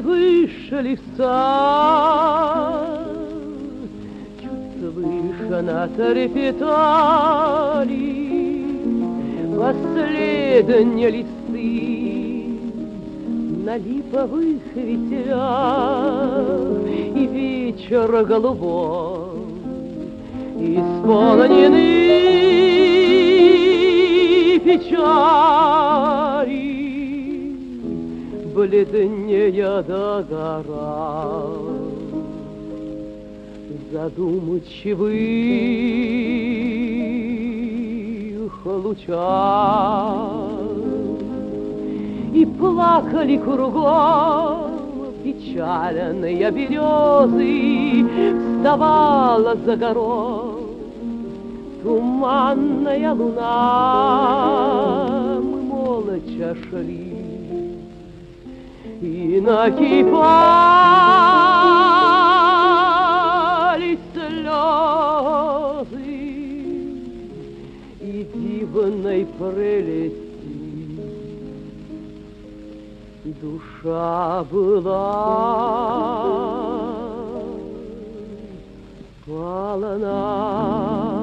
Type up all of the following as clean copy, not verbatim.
вышли в сад, чуть слышно трепетали последние листы на липовых ветвях, и вечер голубой исполненный печали, бледнея догора задумчивых лучах. И плакали кругом печальные березы, вставала за горой туманная луна. Мы молча шли, и накипали слезы, и дивной прелести душа была полна.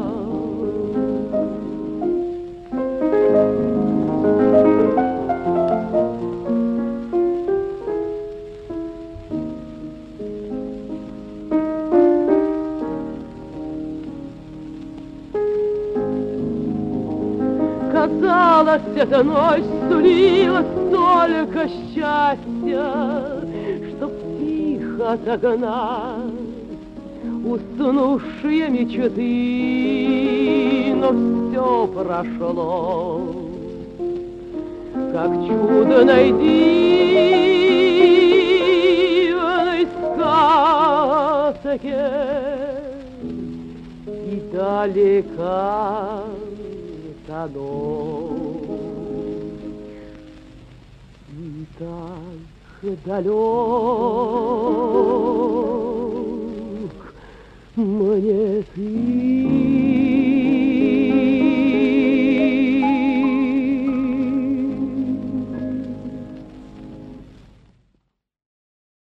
Казалось, эта ночь сулила столько счастья, чтоб тихо отогнать уснувшие мечты. Но все прошло, как чудной дивной сказке, и далека та ночь, и так далек